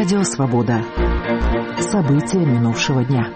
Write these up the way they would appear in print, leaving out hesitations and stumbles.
Радио «Свобода». События минувшего дня.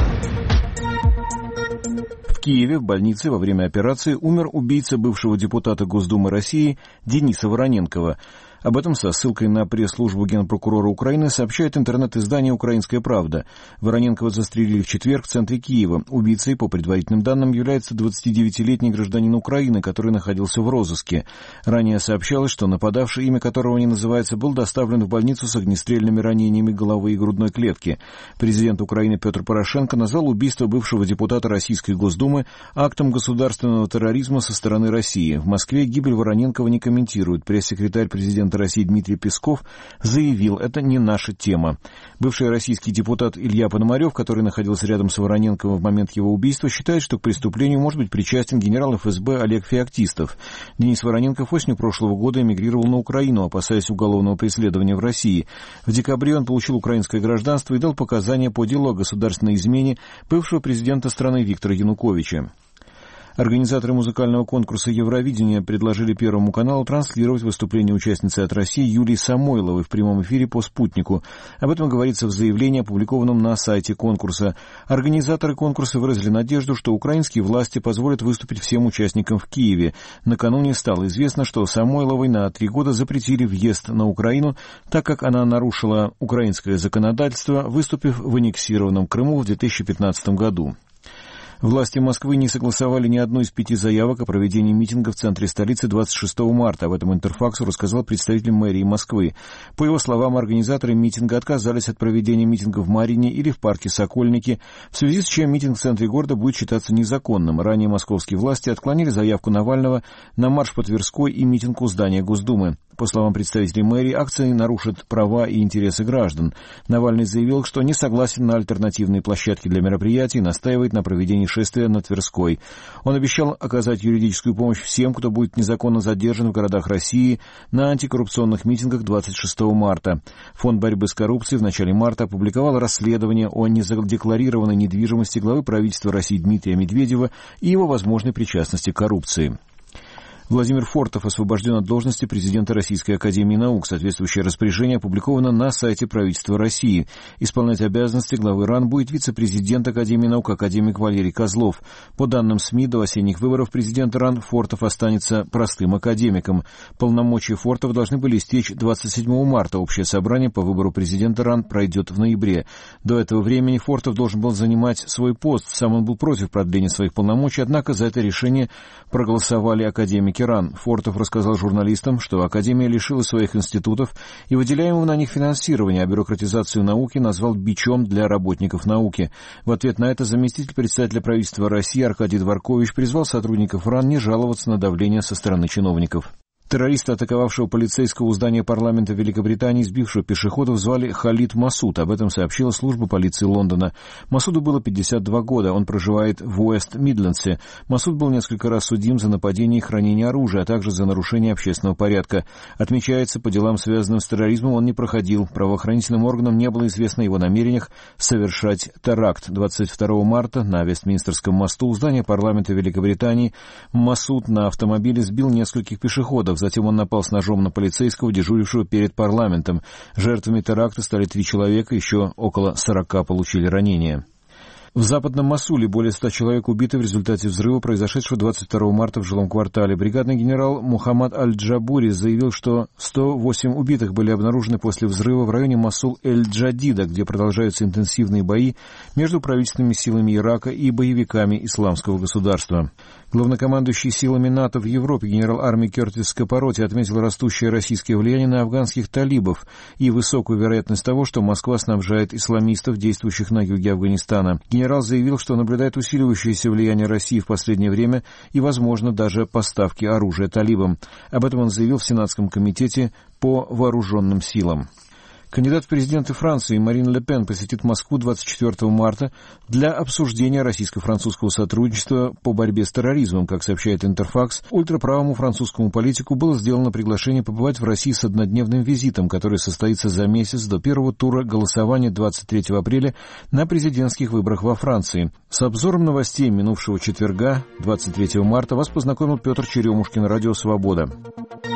В Киеве в больнице во время операции умер убийца бывшего депутата Госдумы России Дениса Вороненкова. Об этом со ссылкой на пресс-службу Генпрокурора Украины сообщает интернет-издание «Украинская правда». Вороненкова застрелили в четверг в центре Киева. Убийцей, по предварительным данным, является 29-летний гражданин Украины, который находился в розыске. Ранее сообщалось, что нападавший, имя которого не называется, был доставлен в больницу с огнестрельными ранениями головы и грудной клетки. Президент Украины Петр Порошенко назвал убийство бывшего депутата Российской Госдумы актом государственного терроризма со стороны России. В Москве гибель Вороненкова не комментирует. Пресс-секретарь президента России Дмитрий Песков заявил, это не наша тема. Бывший российский депутат Илья Пономарев, который находился рядом с Вороненковым в момент его убийства, считает, что к преступлению может быть причастен генерал ФСБ Олег Феоктистов. Денис Вороненков осенью прошлого года эмигрировал на Украину, опасаясь уголовного преследования в России. В декабре он получил украинское гражданство и дал показания по делу о государственной измене бывшего президента страны Виктора Януковича. Организаторы музыкального конкурса «Евровидение» предложили Первому каналу транслировать выступление участницы от России Юлии Самойловой в прямом эфире по «Спутнику». Об этом говорится в заявлении, опубликованном на сайте конкурса. Организаторы конкурса выразили надежду, что украинские власти позволят выступить всем участникам в Киеве. Накануне стало известно, что Самойловой на 3 года запретили въезд на Украину, так как она нарушила украинское законодательство, выступив в аннексированном Крыму в 2015 году. Власти Москвы не согласовали ни одну из 5 заявок о проведении митинга в центре столицы 26 марта. Об этом Интерфаксу рассказал представитель мэрии Москвы. По его словам, организаторы митинга отказались от проведения митинга в Марине или в парке Сокольники, в связи с чем митинг в центре города будет считаться незаконным. Ранее московские власти отклонили заявку Навального на марш по Тверской и митинг у здания Госдумы. По словам представителей мэрии, акции нарушат права и интересы граждан. Навальный заявил, что не согласен на альтернативные площадки для мероприятий и настаивает на проведении шествия на Тверской. Он обещал оказать юридическую помощь всем, кто будет незаконно задержан в городах России на антикоррупционных митингах 26 марта. Фонд борьбы с коррупцией в начале марта опубликовал расследование о незадекларированной недвижимости главы правительства России Дмитрия Медведева и его возможной причастности к коррупции. Владимир Фортов освобожден от должности президента Российской академии наук. Соответствующее распоряжение опубликовано на сайте правительства России. Исполнять обязанности главы РАН будет вице-президент Академии наук академик Валерий Козлов. По данным СМИ, до осенних выборов президента РАН Фортов останется простым академиком. Полномочия Фортова должны были истечь 27 марта. Общее собрание по выбору президента РАН пройдет в ноябре. До этого времени Фортов должен был занимать свой пост. Сам он был против продления своих полномочий, однако за это решение проголосовали академики РАН. Фортов рассказал журналистам, что Академия лишила своих институтов и выделяемого на них финансирования, а бюрократизацию науки назвал бичом для работников науки. В ответ на это заместитель председателя правительства России Аркадий Дворкович призвал сотрудников РАН не жаловаться на давление со стороны чиновников. Террориста, атаковавшего полицейского у здания парламента Великобритании, сбившего пешеходов, звали Халид Масуд. Об этом сообщила служба полиции Лондона. Масуду было 52 года. Он проживает в Уэст-Мидлендсе. Масуд был несколько раз судим за нападение и хранение оружия, а также за нарушение общественного порядка. Отмечается, по делам, связанным с терроризмом, он не проходил. Правоохранительным органам не было известно о его намерениях совершать теракт. 22 марта на Вестминстерском мосту у здания парламента Великобритании Масуд на автомобиле сбил нескольких пешеходов. Затем он напал с ножом на полицейского, дежурившего перед парламентом. Жертвами теракта стали 3 человека, еще около 40 получили ранения. В западном Мосуле более 100 человек убиты в результате взрыва, произошедшего 22 марта в жилом квартале. Бригадный генерал Мухаммад Аль-Джабури заявил, что 108 убитых были обнаружены после взрыва в районе Мосул-эль-Джадида, где продолжаются интенсивные бои между правительственными силами Ирака и боевиками Исламского государства. Главнокомандующий силами НАТО в Европе генерал армии Кертис Скопороти отметил растущее российское влияние на афганских талибов и высокую вероятность того, что Москва снабжает исламистов, действующих на юге Афганистана. Генерал заявил, что наблюдает усиливающееся влияние России в последнее время и, возможно, даже поставки оружия талибам. Об этом он заявил в Сенатском комитете по вооруженным силам. Кандидат в президенты Франции Марин Ле Пен посетит Москву 24 марта для обсуждения российско-французского сотрудничества по борьбе с терроризмом. Как сообщает Интерфакс, ультраправому французскому политику было сделано приглашение побывать в России с однодневным визитом, который состоится за месяц до первого тура голосования 23 апреля на президентских выборах во Франции. С обзором новостей минувшего четверга, 23 марта, вас познакомил Петр Черемушкин, Радио «Свобода».